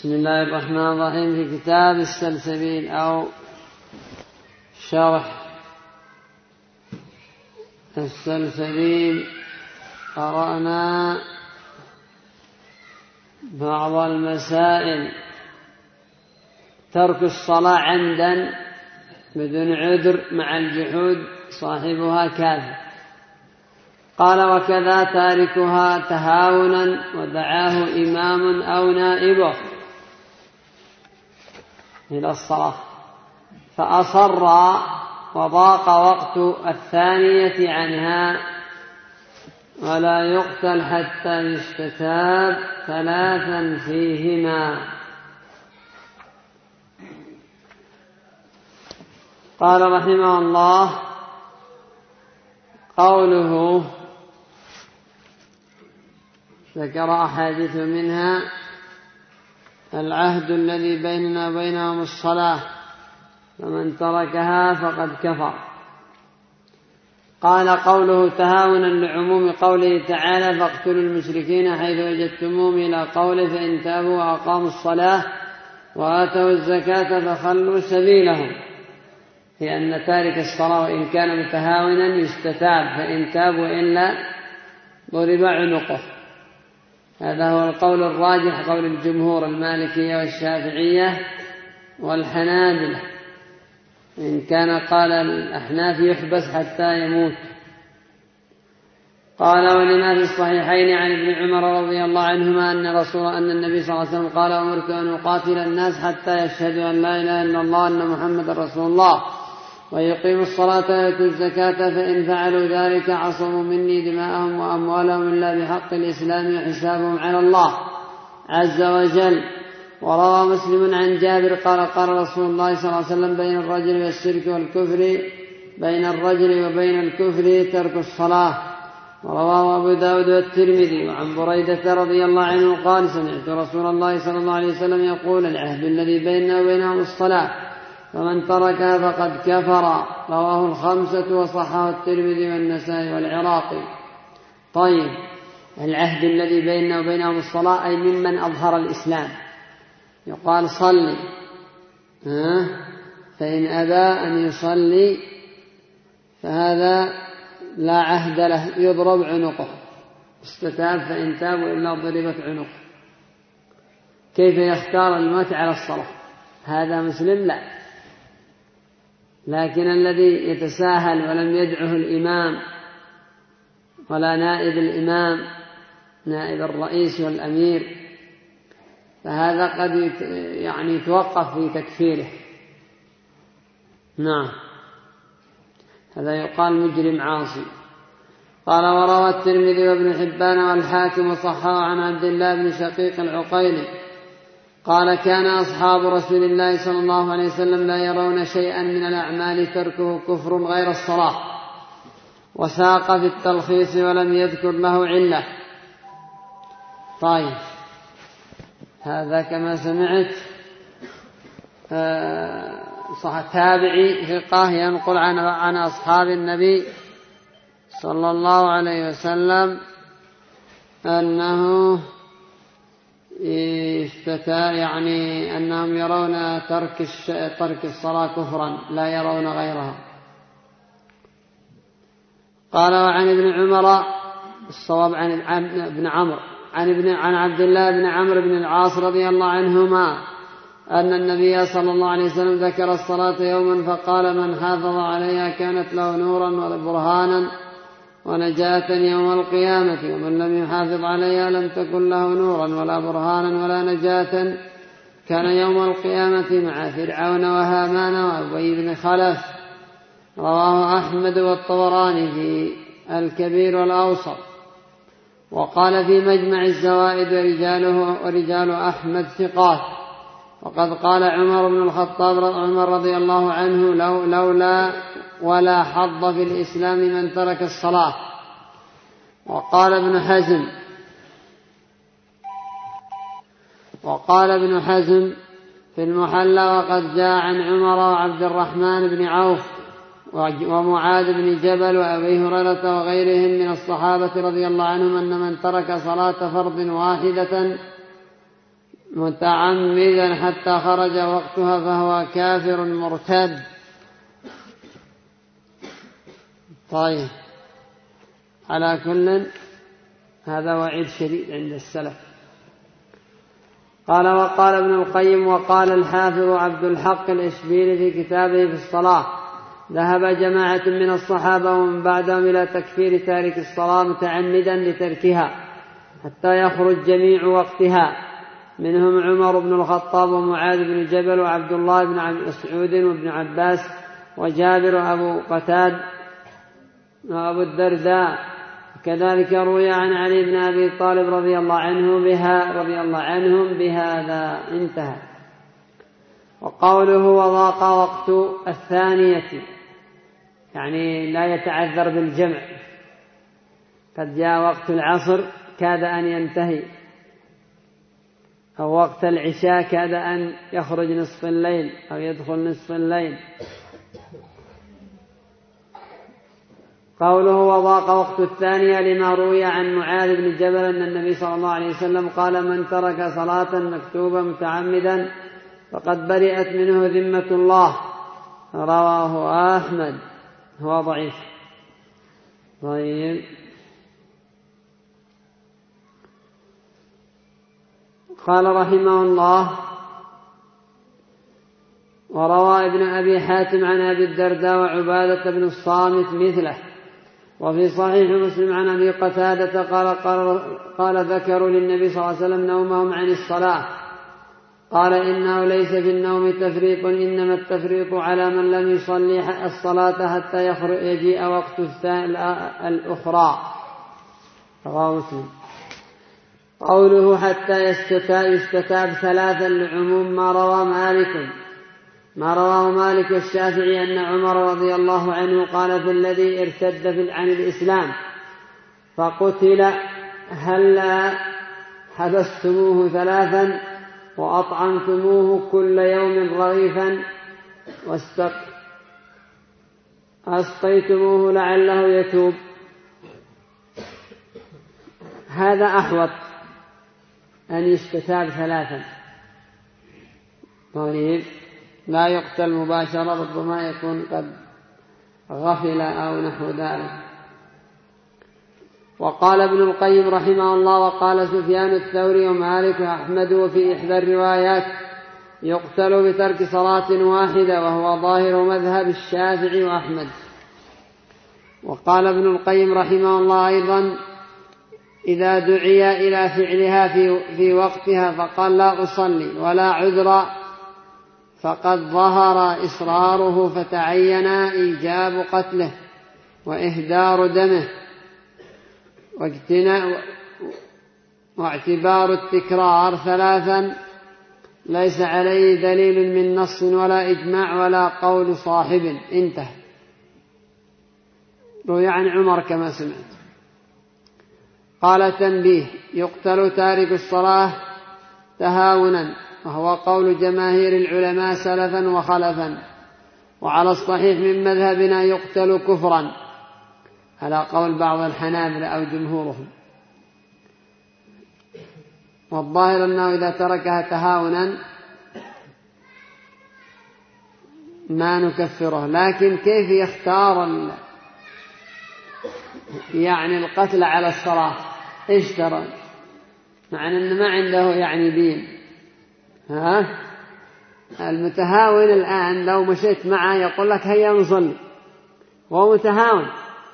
بسم الله الرحمن الرحيم. في كتاب السلسبيل أو شرح السلسبيل قرأنا بعض المسائل. ترك الصلاة عمدا بدون عذر مع الجحود صاحبها كافر. قال: وكذا تاركها تهاونا ودعاه إمام أو نائبه إلى الصلاة فأصر وضاق وقت الثانية عنها ولا يقتل حتى يستتاب 3 فيهما. قال رحمه الله: قوله ذكر أحاديث منها العهد الذي بيننا وبينهم الصلاة فمن تركها فقد كفر. قال: قوله تهاونا لعموم قوله تعالى: فاقتلوا المشركين حيث وجدتموهم إلى قوله: فإن تابوا وأقاموا الصلاة وآتوا الزكاة فخلوا سبيلهم، لأن تارك الصلاة وإن كان متهاونا يستتاب، فإن تابوا إلا ضرب عنقه. هذا هو القول الراجح، قول الجمهور المالكية والشافعية والحنابلة، إن كان قال الأحناف يحبس حتى يموت. قال: ولما في الصحيحين عن ابن عمر رضي الله عنهما أن النبي صلى الله عليه وسلم قال: أمرت أن أقاتل الناس حتى يشهدوا أن لا إله إلا الله وأن محمد رسول الله ويقيموا الصلاة ويؤتوا الزكاة، فإن فعلوا ذلك عصموا مني دماءهم وأموالهم إلا بحق الإسلام وحسابهم على الله عز وجل. وروى مسلم عن جابر قال: قال رسول الله صلى الله عليه وسلم: بين الرجل والشرك والكفر بين الرجل وبين الكفر ترك الصلاة. ورواه أبو داود والترمذي. وعن بريدة رضي الله عنه قال: سمعت رسول الله صلى الله عليه وسلم يقول: العهد الذي بيننا وبينهم الصلاة فمن تركها فقد كفر. رواه الخمسة وصححه الترمذي والنسائي والعراقي. طيب، العهد الذي بيننا وبينهم الصلاة أي ممن أظهر الإسلام، يقال صلي، فإن أبى أن يصلي فهذا لا عهد له، يضرب عنقه، استتاب، فإن تابوا إلا ضربت عنقه. كيف يختار الموت على الصلاة؟ هذا مسلم؟ لا. لكن الذي يتساهل ولم يدعه الإمام ولا نائب الإمام، نائب الرئيس والأمير، فهذا قد يتوقف في تكفيره. نعم، هذا يقال مجرم عاصي. قال: وروى الترمذي وابن حبان والحاكم وصححه عن عبد الله بن شقيق العقيلي قال: كان أصحاب رسول الله صلى الله عليه وسلم لا يرون شيئا من الأعمال تركه كفر غير الصلاة. وساق في التلخيص ولم يذكر له علة. طيب، هذا كما سمعت صح تابعي ثقة ينقل عن أصحاب النبي صلى الله عليه وسلم أنه أنهم يرون ترك الصلاة كفرا لا يرون غيرها. قال: وعن ابن عمر، الصواب عن ابن عمرو، عن عبد الله بن عمرو بن العاص رضي الله عنهما أن النبي صلى الله عليه وسلم ذكر الصلاة يوما فقال: من حافظ عليها كانت له نورا وبرهانا ونجاة يوم القيامة، ومن لم يحافظ عليها لم تكن له نورا ولا برهانا ولا نجاة، كان يوم القيامة مع فرعون وهامان وأبي بن خلف. رواه أحمد والطبراني في الكبير والأوسط. وقال في مجمع الزوائد: ورجال أحمد ثقات. وقد قال عمر بن الخطاب رضي الله عنه: لولا ولا حظ في الإسلام من ترك الصلاة. وقال ابن حزم في المحلى: وقد جاء عن عمر وعبد الرحمن بن عوف ومعاذ بن جبل وأبي هريرة وغيرهم من الصحابة رضي الله عنهم أن من ترك صلاة فرض واحدة متعمدا حتى خرج وقتها فهو كافر مرتد. طيب، على كل هذا وعيد شديد عند السلف. قال وقال ابن القيم وقال الحافظ عبد الحق الإشبيلي في كتابه في الصلاة: ذهب جماعة من الصحابة ومن بعدهم إلى تكفير تارك الصلاة متعمدا لتركها حتى يخرج جميع وقتها، منهم عمر بن الخطاب ومعاذ بن جبل وعبد الله بن مسعود وابن عباس وجابر وأبو قتادة وأبو الدرداء. كذلك روي عن علي بن أبي طالب رضي الله عنهم بهذا. انتهى. وقوله وضاق وقت الثانية يعني لا يتعذر بالجمع، قد جاء وقت العصر كاد أن ينتهي، أو وقت العشاء كاد أن يخرج نصف الليل أو يدخل نصف الليل. قوله وضاق وقت الثانية لما روي عن معاذ بن جبل أن النبي صلى الله عليه وسلم قال: من ترك صلاة مكتوبة متعمدا فقد برئت منه ذمة الله. رواه أحمد. هو ضعيف. طيب، قال رحمه الله: وروى ابن أبي حاتم عن أبي الدرداء وعبادة بن الصامت مثله. وفي صحيح مسلم عن أبي قتادة قال ذكروا للنبي صلى الله عليه وسلم نومهم عن الصلاة، قال: إنه ليس في النوم تفريط، إنما التفريط على من لم يصلي الصلاة حتى يجيء وقت الأخرى. رواه مسلم. قوله حتى يستتاب ثلاثا لعموم ما رواه مالك والشافعي أن عمر رضي الله عنه قال في الذي ارتد عن الإسلام فقتل: هلا حبستموه ثلاثا وأطعمتموه كل يوم رغيفا وأسقيتموه لعله يتوب. هذا أحوط، أن يستتاب ثلاثا. طيب، لا يقتل مباشرة، ربما يكون قد غفل أو نحو ذلك. وقال ابن القيم رحمه الله وقال سفيان الثوري ومالك وأحمد وفي إحدى الروايات: يقتل بترك صلاة واحدة، وهو ظاهر مذهب الشافعي وأحمد. وقال ابن القيم رحمه الله أيضا: إذا دعي إلى فعلها في وقتها فقال لا أصلي ولا عذر فقد ظهر إصراره، فتعين إيجاب قتله وإهدار دمه واعتبار التكرار ثلاثا ليس عليه دليل من نص ولا إجماع ولا قول صاحب. انتهى. روي عن عمر كما سمعت. قال: تنبيه: يقتل تارك الصلاة تهاونا، وهو قول جماهير العلماء سلفا وخلفا، وعلى الصحيح من مذهبنا يقتل كفرا، على قول بعض الحنابلة أو جمهورهم. والظاهر أنه إذا تركها تهاونا ما نكفره، لكن كيف يختار يعني القتل على الصلاة؟ إيش ترى؟ مع أنه ما عنده يعني دين. المتهاون الآن لو مشيت معه يقول لك هيا نصلي، وهو متهاون.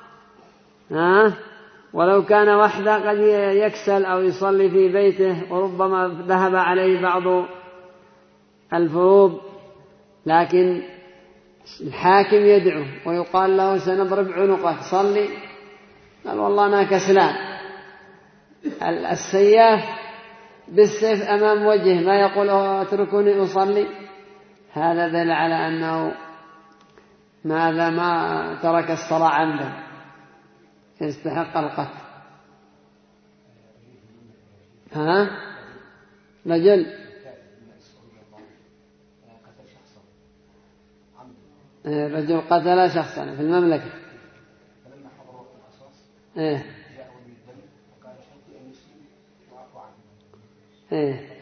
ولو كان وحده قد يكسل أو يصلي في بيته، وربما ذهب عليه بعض الفروض، لكن الحاكم يدعو ويقال له سنضرب عنقه صلي، قال والله أنا كسلان. السياف بالسيف أمام وجهه ما يقول اتركوني أصلي. هذا دل على أنه ما ترك الصلاة عمدا، يستحق القتل. رجل قتل شخصا في المملكة، إيه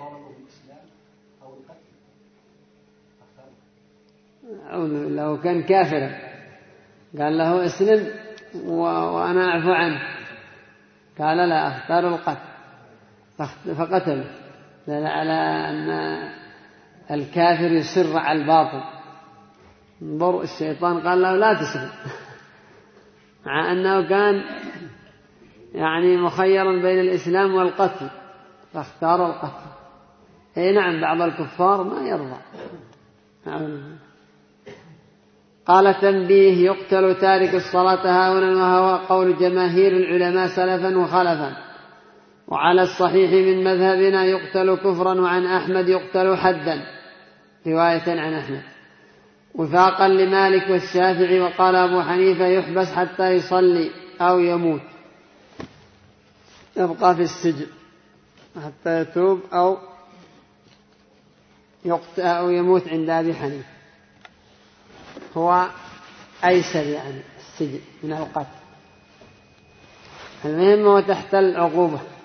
لو كان كافرا قال له اسلم وأنا أعفو عنه، قال لا أختار القتل فقتل، على أن الكافر يصر على الباطل. انظر الشيطان قال له لا تسلم، مع أنه كان يعني مخيرا بين الإسلام والقتل فاختار القتل. أي نعم بعض الكفار ما يرضى. قال تنبيه: يقتل تارك الصلاة هاونا، وهو قول جماهير العلماء سلفا وخلفا، وعلى الصحيح من مذهبنا يقتل كفرا، وعن أحمد يقتل حدا رواية عن أحمد، وفاقا لمالك والشافعي. وقال أبو حنيفة يحبس حتى يصلي أو يموت، يبقى في السجن حتى يتوب أو يموت عند أبي حنيفة، هو أيسر يعني السجن من القتل. المهم هو تحت العقوبة.